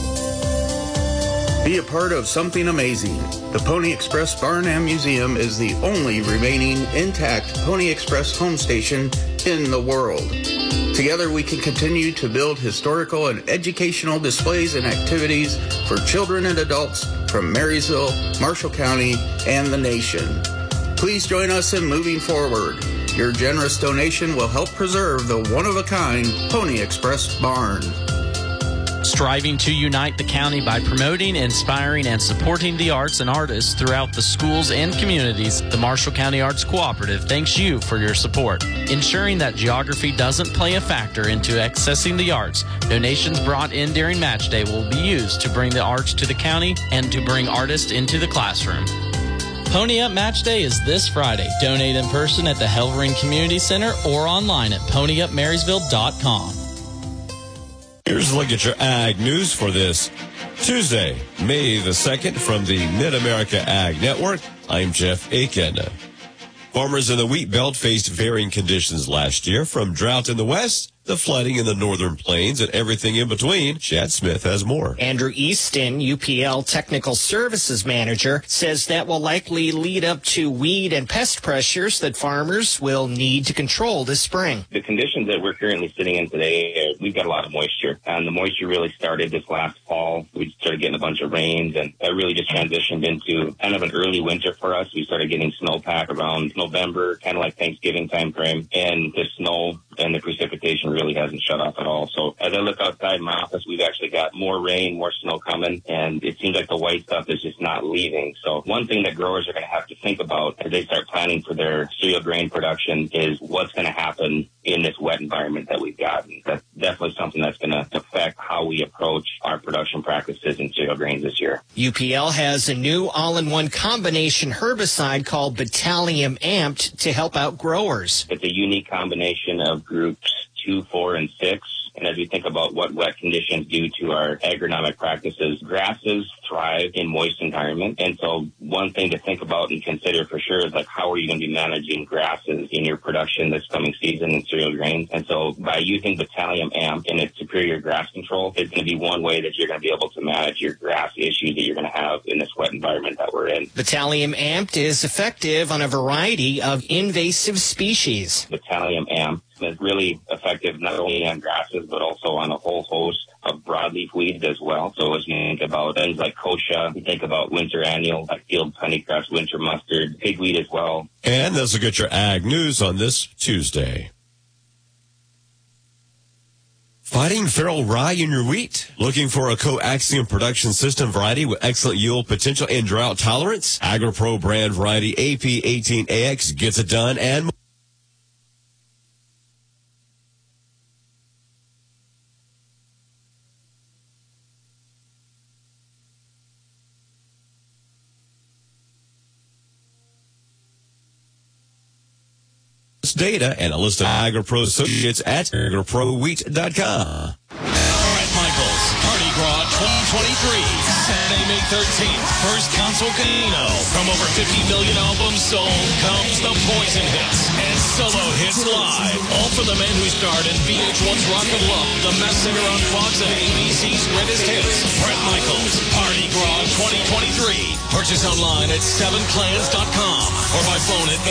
Be a part of something amazing. The Pony Express Barn and Museum is the only remaining intact Pony Express home station in the world. Together we can continue to build historical and educational displays and activities for children and adults from Marysville, Marshall County, and the nation. Please join us in moving forward. Your generous donation will help preserve the one-of-a-kind Pony Express Barn.
Striving to unite the county by promoting, inspiring, and supporting the arts and artists throughout the schools and communities, the Marshall County Arts Cooperative thanks you for your support. Ensuring that geography doesn't play a factor into accessing the arts, donations brought in during Match Day will be used to bring the arts to the county and to bring artists into the classroom. Pony Up Match Day is this Friday. Donate in person at the Helverine Community Center or online at ponyupmarysville.com.
Here's a look at your ag news for this Tuesday, May the 2nd from the Mid-America Ag Network. I'm Jeff Aiken. Farmers in the wheat belt faced varying conditions last year, from drought in the west the flooding in the northern plains, and everything in between. Chad Smith has more.
Andrew Easton, UPL Technical Services Manager, says that will likely lead up to weed and pest pressures that farmers will need to control this spring.
The conditions that we're currently sitting in today, we've got a lot of moisture, and the moisture really started this last fall. We started getting a bunch of rains, and that really just transitioned into kind of an early winter for us. We started getting snowpack around November, kind of like Thanksgiving time frame, and the snow and the precipitation really hasn't shut off at all. So as I look outside my office, we've actually got more rain, more snow coming, and it seems like the white stuff is just not leaving. So one thing that growers are going to have to think about as they start planning for their cereal grain production is what's going to happen in this wet environment that we've got. And that's definitely something that's going to affect how we approach our production practices in cereal grains this year.
UPL has a new all-in-one combination herbicide called Battalium Amped to help out growers.
It's a unique combination of groups 2, 4, and 6. And as we think about what wet conditions do to our agronomic practices, grasses thrive in moist environment. And so one thing to think about and consider for sure is like, how are you going to be managing grasses in your production this coming season in cereal grains? And so by using Battalium Amp and its superior grass control is going to be one way that you're going to be able to manage your grass issues that you're going to have in this wet environment that we're in.
Battalium Amped is effective on a variety of invasive species.
Battalium Amp is really effective not only on grasses, but also on a whole host of broadleaf weeds as well. So as you think about things like kochia, you think about winter annual, like field honeycress, winter mustard, pigweed as well.
And this will get your ag news on this Tuesday. Fighting feral rye in your wheat? Looking for a coaxium production system variety with excellent yield potential and drought tolerance? AgriPro brand variety AP18AX gets it done and more. Data and a list of AgriPro associates at AgriProWheat.com.
Brett Michaels, Mardi Gras 2023, Saturday, May 13th, First Console Casino. From over 50 million albums sold comes the Poison Hits and Solo Hits Live. All for the man who starred in VH1's Rock of Love, The Masked Singer on Fox, and ABC's Greatest Hits. Brett Michaels, Mardi Gras 2023. Purchase online at 7clans.com or by phone at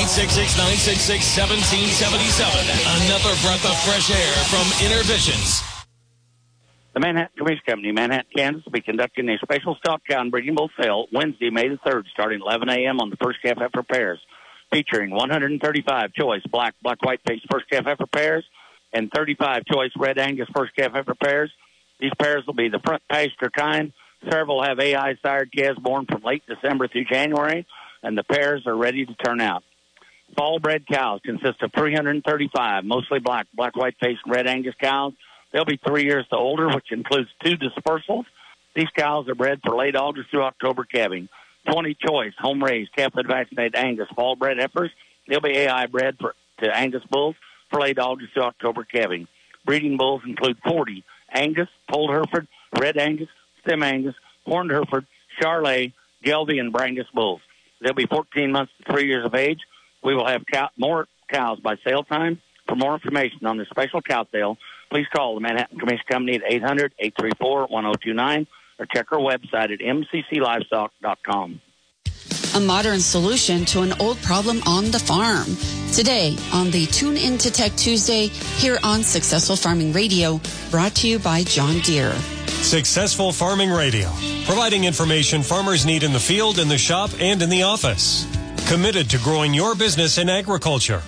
866-966-1777. Another breath of fresh air from Intervisions.
The Manhattan Commission Company, Manhattan, Kansas, will be conducting a special stock cow and breeding bull sale Wednesday, May the 3rd, starting at 11 a.m. on the first calf heifer pairs, featuring 135 choice black white face first calf heifer pairs and 35 choice red Angus first calf heifer pairs. These pairs will be the front pasture kind. Several will have AI sired calves born from late December through January, and the pairs are ready to turn out. Fall bred cows consist of 335, mostly black white face and red Angus cows. They'll be 3 years to older, which includes 2 dispersals. These cows are bred for late August through October calving. 20 choice, home-raised, calf-fed vaccinated Angus fall-bred heifers. They'll be AI bred to Angus bulls for late August through October calving. Breeding bulls include 40 Angus, polled Hereford, red Angus, stem Angus, horned Hereford, Charolais, Gelbvieh, and Brangus bulls. They'll be 14 months to 3 years of age. We will have more cows by sale time. For more information on this special cow sale, please call the Manhattan Commission Company at 800-834-1029 or check our website at mcclivestock.com.
A modern solution to an old problem on the farm. Today on the Tune Into Tech Tuesday here on Successful Farming Radio, brought to you by John Deere.
Successful Farming Radio, providing information farmers need in the field, in the shop, and in the office. Committed to growing your business in agriculture.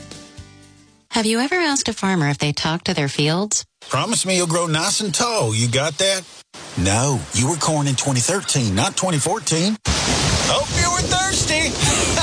Have you ever asked a farmer if they talk to their fields?
Promise me you'll grow nice and tall. You got that? No, you were corn in 2013, not 2014. Hope you were thirsty.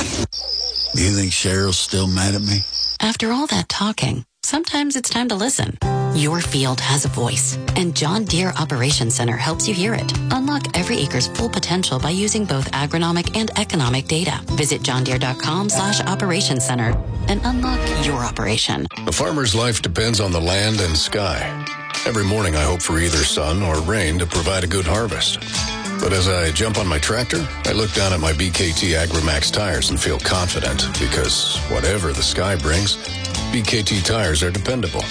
You think Cheryl's still mad at me?
After all that talking, sometimes it's time to listen. Your field has a voice, and John Deere Operations Center helps you hear it. Unlock every acre's full potential by using both agronomic and economic data. Visit johndeere.com/operations center and unlock your operation.
A farmer's life depends on the land and sky. Every morning I hope for either sun or rain to provide a good harvest. But as I jump on my tractor, I look down at my BKT AgriMax tires and feel confident because whatever the sky brings, BKT tires are dependable.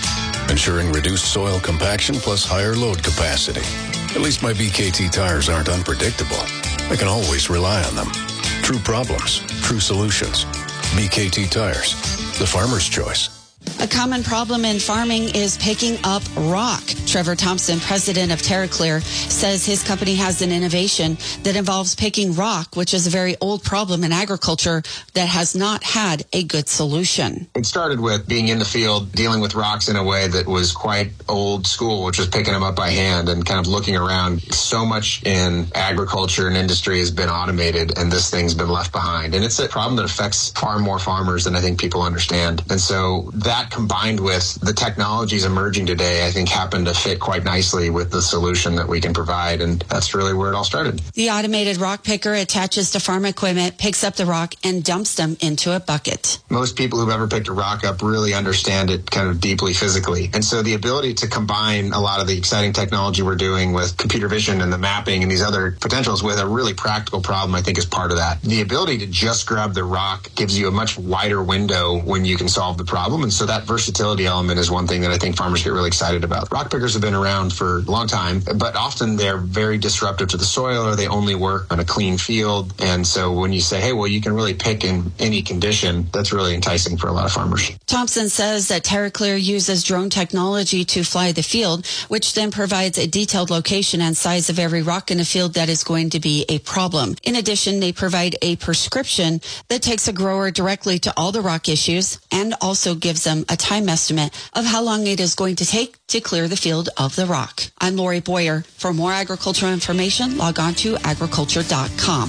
ensuring reduced soil compaction plus higher load capacity. At least my BKT tires aren't unpredictable. I can always rely on them. True problems, true solutions. BKT Tires, the farmer's choice.
A common problem in farming is picking up rock. Trevor Thompson, president of TerraClear, says his company has an innovation that involves picking rock, which is a very old problem in agriculture that has not had a good solution.
It started with being in the field, dealing with rocks in a way that was quite old school, which was picking them up by hand and kind of looking around. So much in agriculture and industry has been automated, and this thing's been left behind. And it's a problem that affects far more farmers than I think people understand. And so that combined with the technologies emerging today, I think happen to fit quite nicely with the solution that we can provide. And that's really where it all started.
The automated rock picker attaches to farm equipment, picks up the rock, and dumps them into a bucket.
Most people who've ever picked a rock up really understand it kind of deeply physically. And so the ability to combine a lot of the exciting technology we're doing with computer vision and the mapping and these other potentials with a really practical problem, I think, is part of that. The ability to just grab the rock gives you a much wider window when you can solve the problem. And so that versatility element is one thing that I think farmers get really excited about. Rock pickers have been around for a long time, but often they're very disruptive to the soil, or they only work on a clean field. And so when you say, hey, well, you can really pick in any condition, that's really enticing for a lot of farmers.
Thompson says that TerraClear uses drone technology to fly the field, which then provides a detailed location and size of every rock in a field that is going to be a problem. In addition, they provide a prescription that takes a grower directly to all the rock issues and also gives them a time estimate of how long it is going to take to clear the field of the rock. I'm Lori Boyer. For more agricultural information, log on to agriculture.com.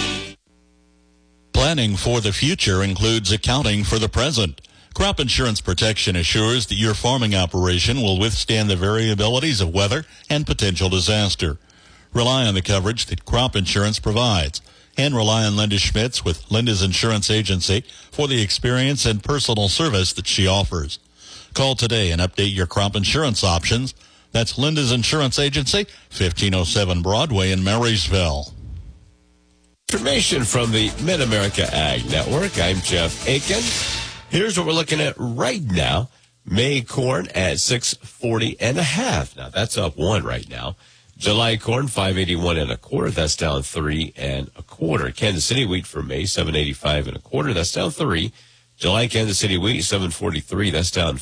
Planning for the future includes accounting for the present. Crop Insurance Protection assures that your farming operation will withstand the variabilities of weather and potential disaster. Rely on the coverage that Crop Insurance provides, and rely on Linda Schmitz with Linda's Insurance Agency for the experience and personal service that she offers. Call today and update your crop insurance options. That's Linda's Insurance Agency, 1507 Broadway in Marysville.
Information from the Mid-America Ag Network. I'm Jeff Aiken. Here's what we're looking at right now. May corn at 640.5. Now that's up 1 right now. July corn 581.25. That's down 3.25. Kansas City wheat for May 785.25. That's down 3. July Kansas City wheat 743. That's down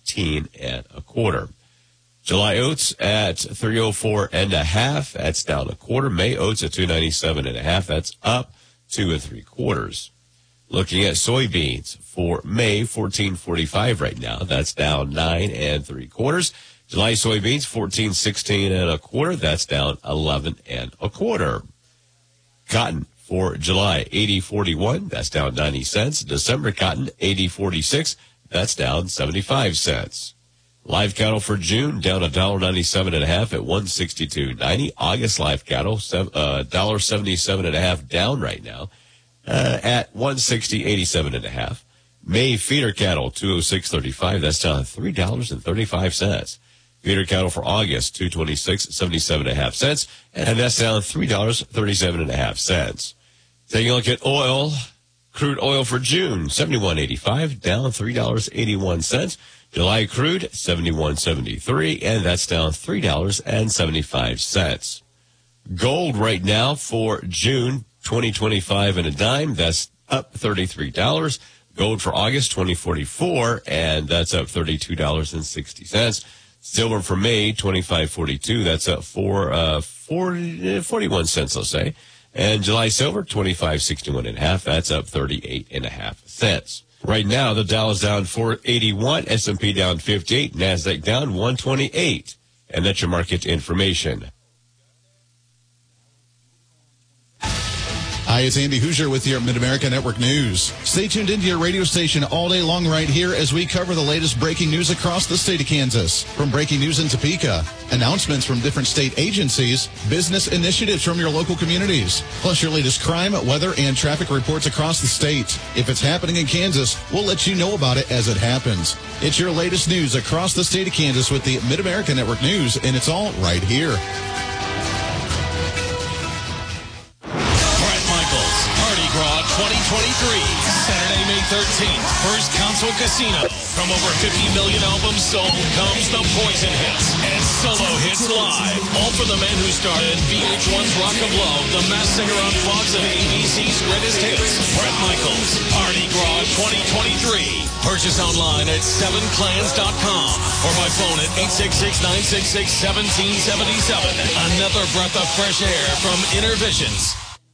14.25. July oats at 304.5. That's down 1/4. May oats at 297.5. That's up 2 3/4. Looking at soybeans for May 1445 right now. That's down 9 3/4. July soybeans 1416.25. That's down 11 1/4. Cotton for July 80.41. That's down 90 cents. December cotton 80.46. That's down 75 cents. Live cattle for June down $1.97.5 at 162.90. August live cattle $1.77.5 down right now at 160.87.5. May feeder cattle 206.35. That's down $3.35. Feeder cattle for August 226.77.5 cents, and that's down $3.37.5 cents. Taking a look at oil, crude oil for June 71.85 down $3.81. July crude, 71.73, and that's down $3.75. Gold right now for June 2025 and a dime, that's up $33. Gold for August 2044, and that's up $32.60. Silver for May 25.42, that's up 41 cents, let's say. And July silver 25.61.5, that's up 38.5 cents. Right now, the Dow is down 481, S&P down 58, NASDAQ down 128. And that's your market information.
Hi, it's Andy Hoosier with your Mid-America Network News. Stay tuned into your radio station all day long right here as we cover the latest breaking news across the state of Kansas. From breaking news in Topeka, announcements from different state agencies, business initiatives from your local communities, plus your latest crime, weather, and traffic reports across the state. If it's happening in Kansas, we'll let you know about it as it happens. It's your latest news across the state of Kansas with the Mid-America Network News, and it's all right here.
Brett Michaels, Mardi Gras 2023. Saturday, May 13th, First Console Casino. From over 50 million albums sold comes the Poison Hits and Solo Hits Live. All for the man who started VH1's Rock of Love, the Masked Singer on Fox, and ABC's Greatest Hits. Bret Michaels, Party Garage 2023. Purchase online at 7clans.com or by phone at 866-966-1777. Another breath of fresh air from Intervisions.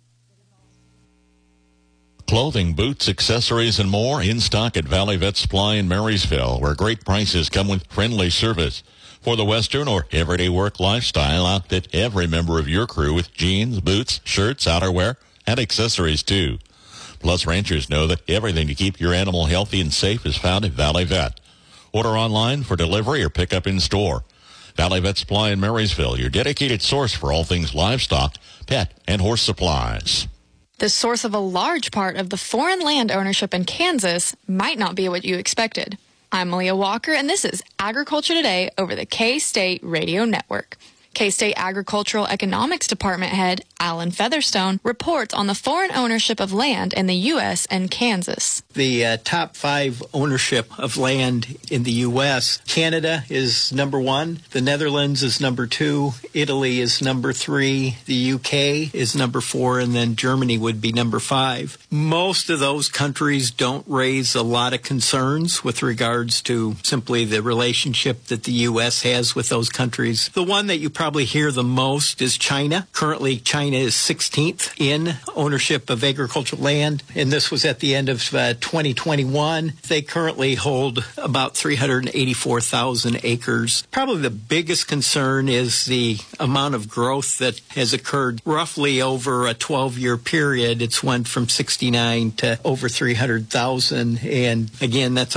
Clothing, boots, accessories, and more in stock at Valley Vet Supply in Marysville, where great prices come with friendly service. For the Western or everyday work lifestyle, outfit every member of your crew with jeans, boots, shirts, outerwear, and accessories too. Plus, ranchers know that everything to keep your animal healthy and safe is found at Valley Vet. Order online for delivery or pick up in store. Valley Vet Supply in Marysville, your dedicated source for all things livestock, pet, and horse supplies.
The source of a large part of the foreign land ownership in Kansas might not be what you expected. I'm Malia Walker, and this is Agriculture Today over the K-State Radio Network. K-State Agricultural Economics Department head Alan Featherstone reports on the foreign ownership of land in the U.S. and Kansas.
The top 5 ownership of land in the U.S., Canada is number 1, the Netherlands is number 2, Italy is number 3, the U.K. is number 4, and then Germany would be number 5. Most of those countries don't raise a lot of concerns with regards to simply the relationship that the U.S. has with those countries. The one that you probably hear the most is China. Currently, China is 16th in ownership of agricultural land, and this was at the end of 2021. They currently hold about 384,000 acres. Probably the biggest concern is the amount of growth that has occurred roughly over a 12-year period. It's went from 69 to over 300,000, and again, that's a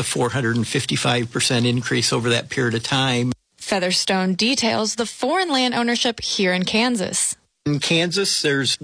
455% increase over that period of time.
Featherstone details the foreign land ownership here in Kansas.
In Kansas, there's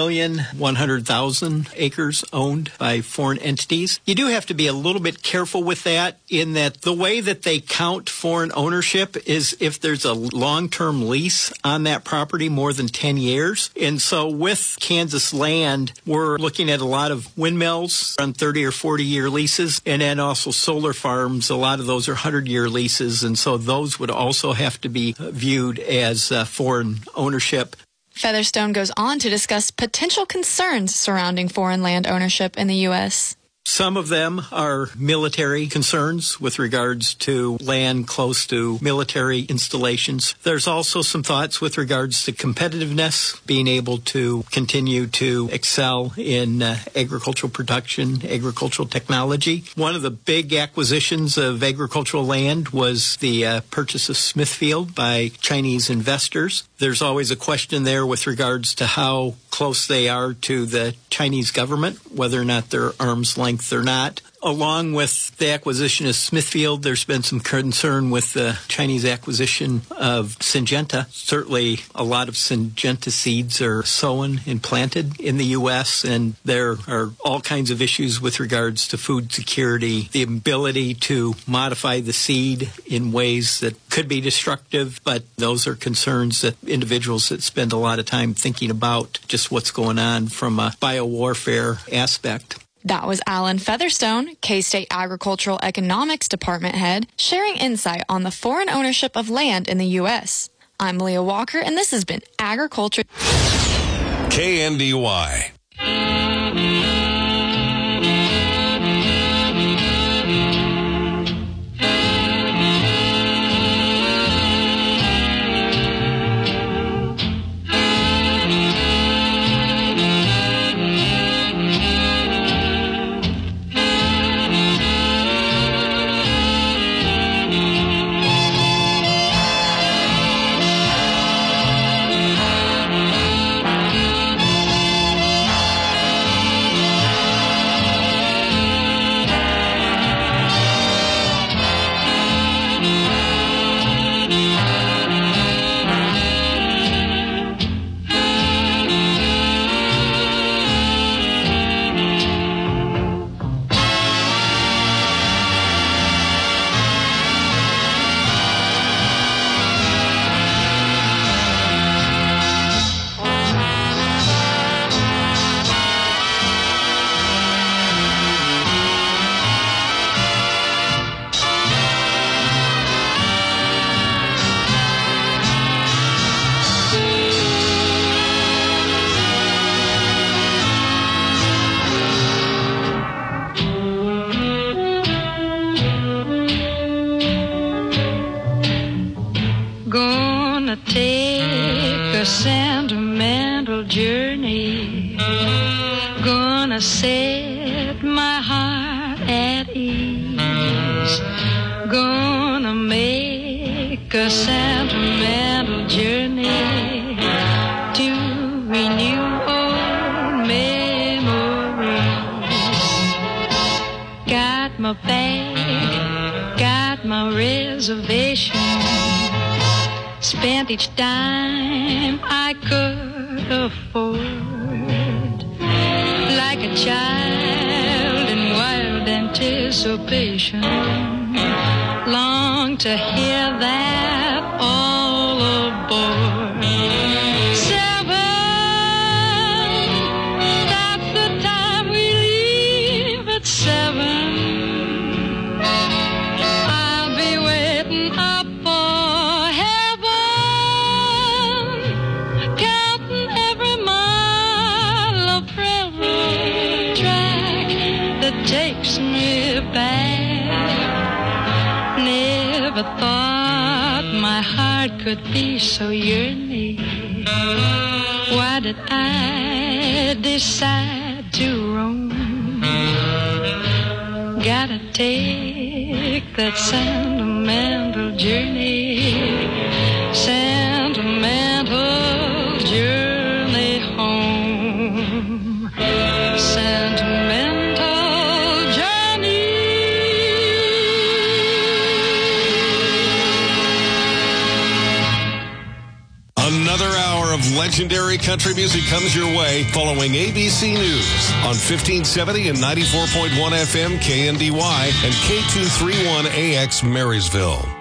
1,100,000 acres owned by foreign entities. You do have to be a little bit careful with that in that the way that they count foreign ownership is if there's a long-term lease on that property more than 10 years. And so with Kansas land, we're looking at a lot of windmills on 30 or 40-year leases, and then also solar farms. A lot of those are 100-year leases, and so those would also have to be viewed as foreign ownership.
Featherstone goes on to discuss potential concerns surrounding foreign land ownership in the U.S.
Some of them are military concerns with regards to land close to military installations. There's also some thoughts with regards to competitiveness, being able to continue to excel in agricultural production, agricultural technology. One of the big acquisitions of agricultural land was the purchase of Smithfield by Chinese investors. There's always a question there with regards to how close they are to the Chinese government, whether or not they're arm's length or not. Along with the acquisition of Smithfield, there's been some concern with the Chinese acquisition of Syngenta. Certainly, a lot of Syngenta seeds are sown and planted in the U.S., and there are all kinds of issues with regards to food security, the ability to modify the seed in ways that could be destructive, but those are concerns that individuals that spend a lot of time thinking about just what's going on from a biowarfare aspect.
That was Alan Featherstone, K-State Agricultural Economics Department head, sharing insight on the foreign ownership of land in the U.S. I'm Leah Walker, and this has been Agriculture.
KNDY.
set my heart at ease. Gonna make a sentimental journey to renew old memories. Got my bag, got my reservation. Spent each dime I could afford. Like a child in wild anticipation. Long to hear that all aboard. 7, that's the time we leave at 7. I'll be waiting up for heaven, counting every mile of railroad track that takes me back. Never thought my heart could be so yearning. Why did I decide to roam? Gotta take that sentimental journey. Sentimental journey home. Sentimental journey.
Another hour of legendary country music comes your way following ABC News on 1570 and 94.1 FM KNDY and K231AX Marysville.